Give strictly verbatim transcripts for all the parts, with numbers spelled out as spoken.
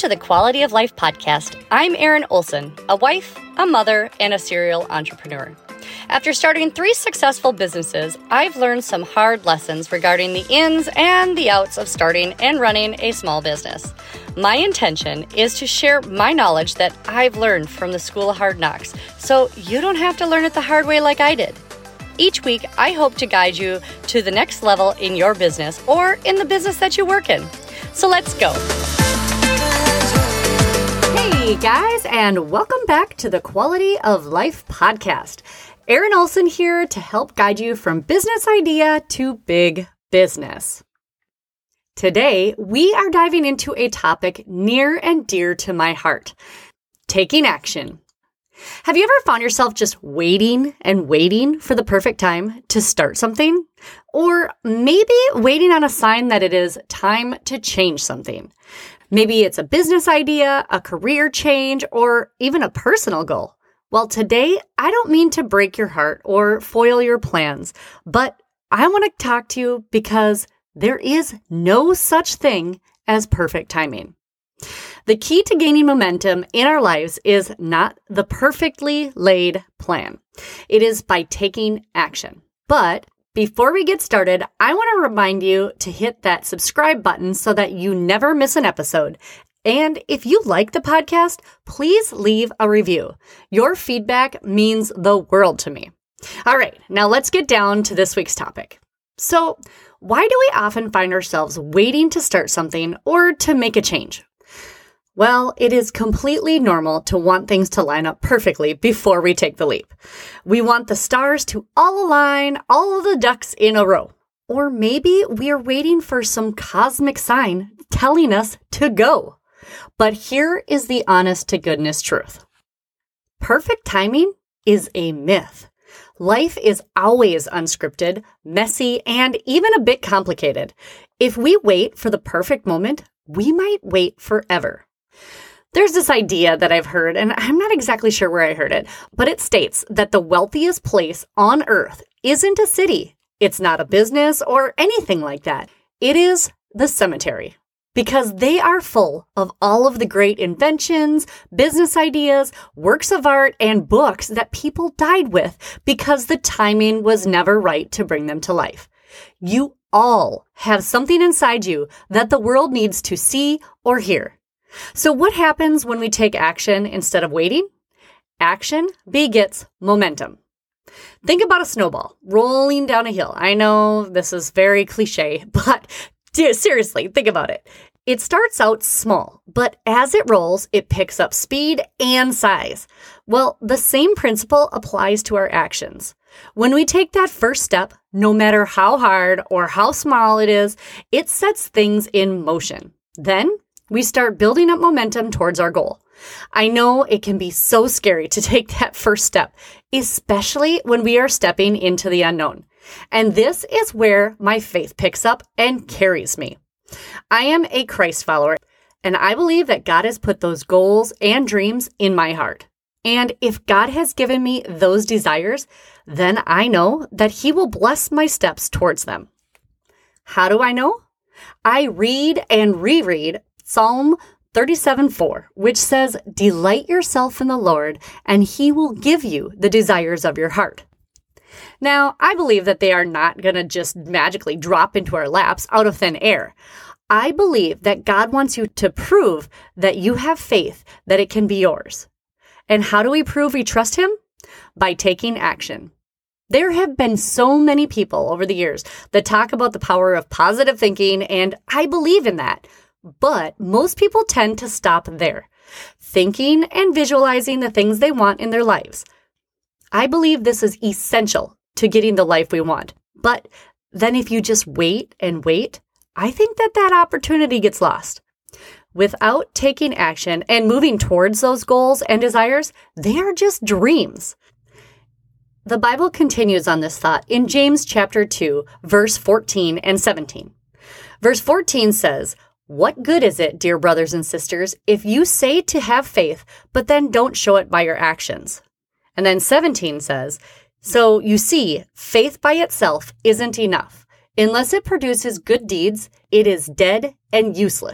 to the Quality of Life podcast. I'm Erin Olson, a wife, a mother, and a serial entrepreneur. After starting three successful businesses, I've learned some hard lessons regarding the ins and the outs of starting and running a small business. My intention is to share my knowledge that I've learned from the School of Hard Knocks, so you don't have to learn it the hard way like I did. Each week, I hope to guide you to the next level in your business or in the business that you work in. So let's go. Hey guys, and welcome back to the Quality of Life podcast. Erin Olson here to help guide you from business idea to big business. Today, we are diving into a topic near and dear to my heart, taking action. Have you ever found yourself just waiting and waiting for the perfect time to start something? Or maybe waiting on a sign that it is time to change something. Maybe it's a business idea, a career change, or even a personal goal. Well, today, I don't mean to break your heart or foil your plans, but I want to talk to you because there is no such thing as perfect timing. The key to gaining momentum in our lives is not the perfectly laid plan. It is by taking action. But before we get started, I want to remind you to hit that subscribe button so that you never miss an episode. And if you like the podcast, please leave a review. Your feedback means the world to me. All right, now let's get down to this week's topic. So, why do we often find ourselves waiting to start something or to make a change? Well, it is completely normal to want things to line up perfectly before we take the leap. We want the stars to all align, all of the ducks in a row. Or maybe we are waiting for some cosmic sign telling us to go. But here is the honest to goodness truth. Perfect timing is a myth. Life is always unscripted, messy, and even a bit complicated. If we wait for the perfect moment, we might wait forever. There's this idea that I've heard, and I'm not exactly sure where I heard it, but it states that the wealthiest place on earth isn't a city. It's not a business or anything like that. It is the cemetery. Because they are full of all of the great inventions, business ideas, works of art, and books that people died with because the timing was never right to bring them to life. You all have something inside you that the world needs to see or hear. So what happens when we take action instead of waiting? Action begets momentum. Think about a snowball rolling down a hill. I know this is very cliche, but dude, seriously, think about it. It starts out small, but as it rolls, it picks up speed and size. Well, the same principle applies to our actions. When we take that first step, no matter how hard or how small it is, it sets things in motion. Then we start building up momentum towards our goal. I know it can be so scary to take that first step, especially when we are stepping into the unknown. And this is where my faith picks up and carries me. I am a Christ follower, and I believe that God has put those goals and dreams in my heart. And if God has given me those desires, then I know that He will bless my steps towards them. How do I know? I read and reread Psalm thirty-seven four, which says, "Delight yourself in the Lord, and He will give you the desires of your heart." Now, I believe that they are not going to just magically drop into our laps out of thin air. I believe that God wants you to prove that you have faith that it can be yours. And how do we prove we trust Him? By taking action. There have been so many people over the years that talk about the power of positive thinking, and I believe in that. But most people tend to stop there, thinking and visualizing the things they want in their lives. I believe this is essential to getting the life we want. But then if you just wait and wait, I think that that opportunity gets lost. Without taking action and moving towards those goals and desires, they are just dreams. The Bible continues on this thought in James chapter two, verse fourteen and seventeen. Verse fourteen says, "What good is it, dear brothers and sisters, if you say to have faith, but then don't show it by your actions?" And then seventeen says, "So you see, faith by itself isn't enough. Unless it produces good deeds, it is dead and useless."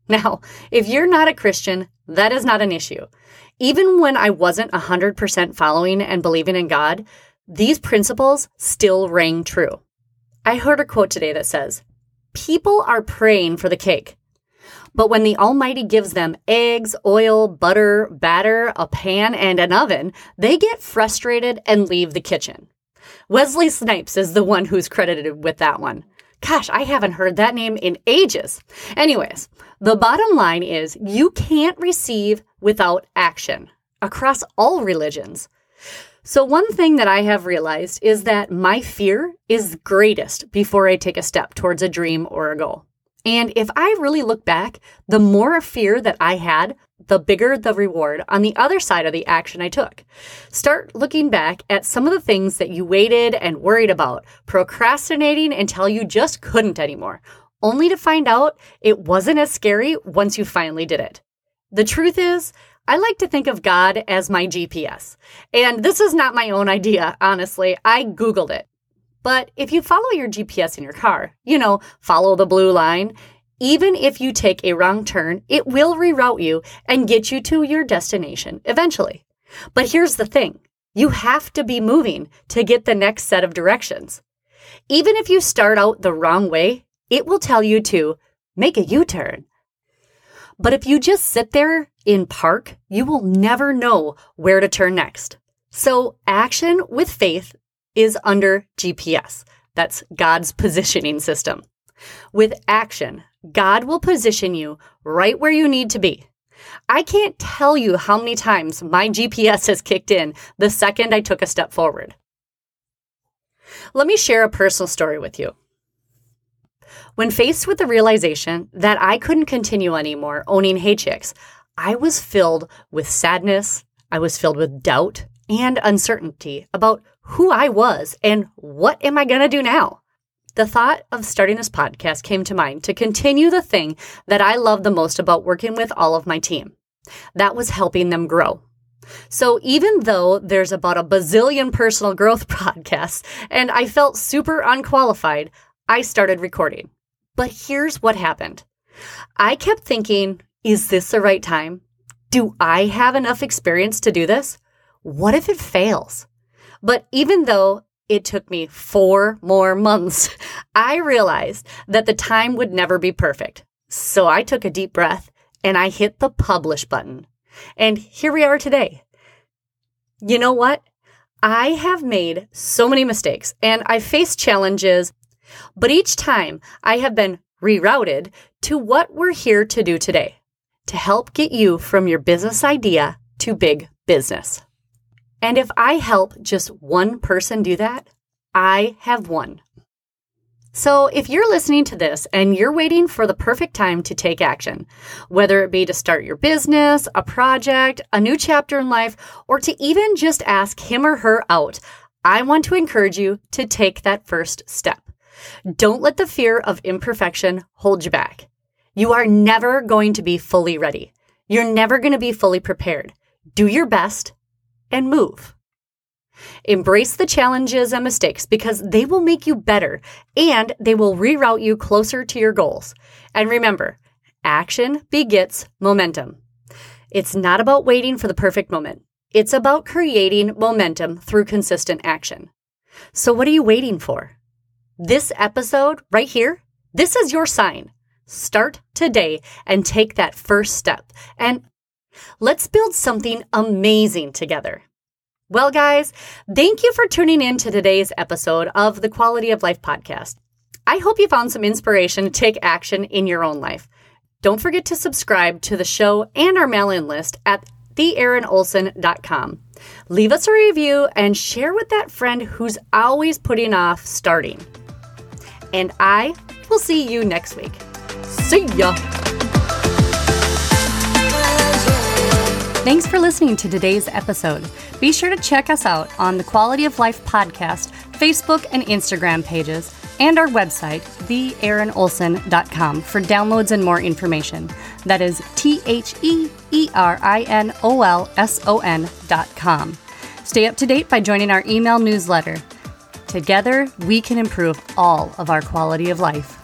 Now, if you're not a Christian, that is not an issue. Even when I wasn't one hundred percent following and believing in God, these principles still rang true. I heard a quote today that says, "People are praying for the cake, but when the Almighty gives them eggs, oil, butter, batter, a pan, and an oven, they get frustrated and leave the kitchen." Wesley Snipes is the one who's credited with that one. Gosh, I haven't heard that name in ages. Anyways, the bottom line is you can't receive without action across all religions. So one thing that I have realized is that my fear is greatest before I take a step towards a dream or a goal. And if I really look back, the more fear that I had, the bigger the reward on the other side of the action I took. Start looking back at some of the things that you waited and worried about, procrastinating until you just couldn't anymore, only to find out it wasn't as scary once you finally did it. The truth is, I like to think of God as my G P S. And this is not my own idea, honestly. I Googled it. But if you follow your G P S in your car, you know, follow the blue line, even if you take a wrong turn, it will reroute you and get you to your destination eventually. But here's the thing. You have to be moving to get the next set of directions. Even if you start out the wrong way, it will tell you to make a U-turn. But if you just sit there in park, you will never know where to turn next. So action with faith is under G P S. That's God's positioning system. With action, God will position you right where you need to be. I can't tell you how many times my G P S has kicked in the second I took a step forward. Let me share a personal story with you. When faced with the realization that I couldn't continue anymore owning Hey Chicks, I was filled with sadness, I was filled with doubt and uncertainty about who I was and what am I going to do now? The thought of starting this podcast came to mind to continue the thing that I love the most about working with all of my team. That was helping them grow. So even though there's about a bazillion personal growth podcasts and I felt super unqualified, I started recording. But here's what happened. I kept thinking, is this the right time? Do I have enough experience to do this? What if it fails? But even though it took me four more months, I realized that the time would never be perfect. So I took a deep breath and I hit the publish button. And here we are today. You know what? I have made so many mistakes and I faced challenges, but each time I have been rerouted to what we're here to do today, to help get you from your business idea to big business. And if I help just one person do that, I have won. So if you're listening to this and you're waiting for the perfect time to take action, whether it be to start your business, a project, a new chapter in life, or to even just ask him or her out, I want to encourage you to take that first step. Don't let the fear of imperfection hold you back. You are never going to be fully ready. You're never going to be fully prepared. Do your best and move. Embrace the challenges and mistakes because they will make you better and they will reroute you closer to your goals. And remember, action begets momentum. It's not about waiting for the perfect moment. It's about creating momentum through consistent action. So what are you waiting for? This episode right here, this is your sign. Start today and take that first step. And let's build something amazing together. Well, guys, thank you for tuning in to today's episode of the Quality of Life podcast. I hope you found some inspiration to take action in your own life. Don't forget to subscribe to the show and our mail-in list at the erin olson dot com. Leave us a review and share with that friend who's always putting off starting. And I will see you next week. See ya! Thanks for listening to today's episode. Be sure to check us out on the Quality of Life podcast, Facebook and Instagram pages, and our website, the erin olson dot com, for downloads and more information. That is T H E E R I N O L S O N dot com. Stay up to date by joining our email newsletter. Together, we can improve all of our quality of life.